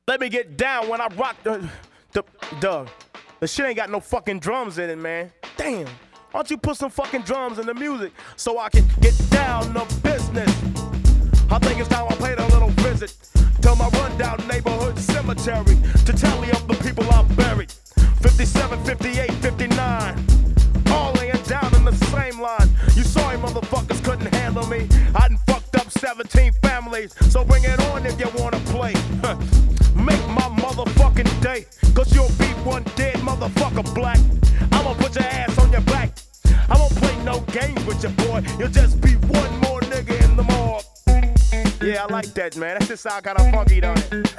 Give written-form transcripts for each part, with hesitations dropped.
Let me get down when I rock the shit ain't got no fucking drums in it, man. Damn. Why don't you put some fucking drums in the music so I can get down to business? I think it's time I paid a little visit to my rundown neighborhood cemetery to tally up the people I buried. 57, 58, 59. All laying down in the same line. You sorry motherfuckers couldn't handle me. I done fucked up 17 families, so bring it on if you wanna play. Make my motherfucking day, cause you'll be one dead motherfucker black. I'ma put your ass on your back. I won't play no games with your boy. You'll just be one more nigga in the morgue. Yeah, I like that, man. That shit sound kinda funky, don't it?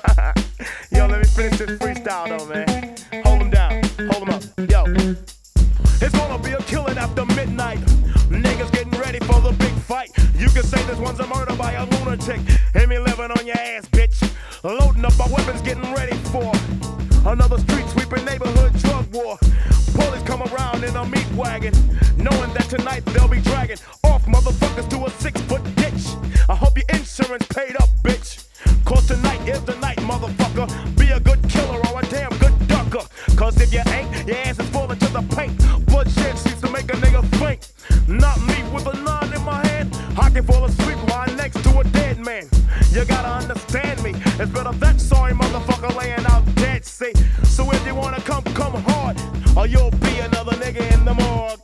Yo, let me finish this freestyle though, man. Hold him down, hold him up. Yo. It's gonna be a killing after midnight. Niggas getting ready for the big fight. You can say this one's a murder by a lunatic. M11 on your ass, bitch. Loading up my weapons, getting ready for another street sweeping neighborhood drug war. Police come around in a meat wagon, knowing that tonight they'll be dragging off motherfuckers to a 6-foot ditch. I hope your insurance paid up, bitch. Cause tonight is the night, motherfucker. Be a good killer or a damn good ducker. Cause if you ain't, your ass is falling to the paint. Bloodshed seems to make a nigga faint. Not me with a 9 in my hand. I can fall asleep lying next to a dead man. You gotta understand me. It's better that sorry motherfucker laying out dead, see. So if you wanna come hard, or you'll be another nigga in the morgue.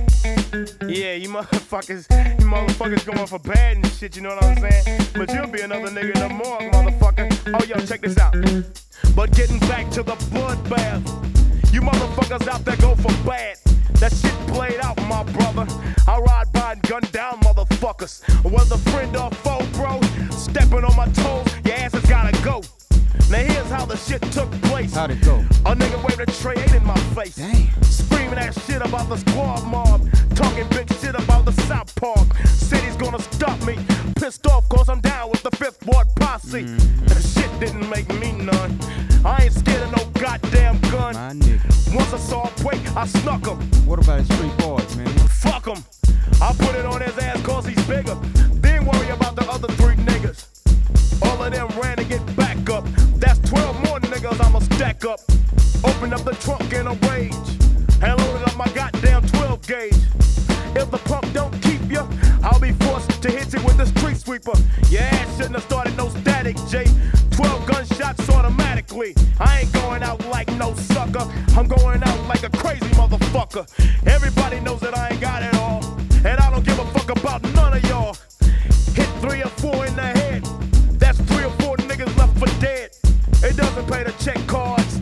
Yeah, you motherfuckers going for bad and shit, you know what I'm saying? But you'll be another nigga in the morgue, motherfucker. Oh, yo, check this out. But getting back to the bloodbath, you motherfuckers out there go for bad. That shit played out, my brother. I ride by and gun down motherfuckers. Whether friend or foe, bro, stepping on my toes, your ass has gotta go. Now here's how the shit took place. How'd it go? A nigga waved a tray 8 in my face. Damn. Screaming that shit about the squad mob. Talking big shit about the South Park. Said he's gonna stop me. Pissed off cause I'm down with the 5th Ward posse. That shit didn't make me none. I ain't scared of no goddamn gun. My nigga. Once I saw a break, I snuck him. What about his street boys, man? Fuck him. I put it on his ass cause he's bigger. Didn't worry about the other 3 niggas. All of them ran to get back up. That's 12 more niggas I'ma stack up. Open up the trunk in a rage and loaded up my goddamn 12 gauge. If the punk don't keep ya, I'll be forced to hit you with the street sweeper. Your ass shouldn't have started no static, J. 12 gunshots automatically. I ain't going out like no sucker. I'm going out like a crazy motherfucker. Everybody knows that I ain't got it all, and I don't give a fuck about none of y'all. Hit 3 or 4 in the head. That's 3 or 4 niggas left for dead. It doesn't pay to check cards,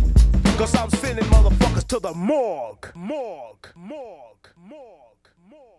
cause I'm sending motherfuckers to the morgue. Morgue, morgue, morgue, morgue.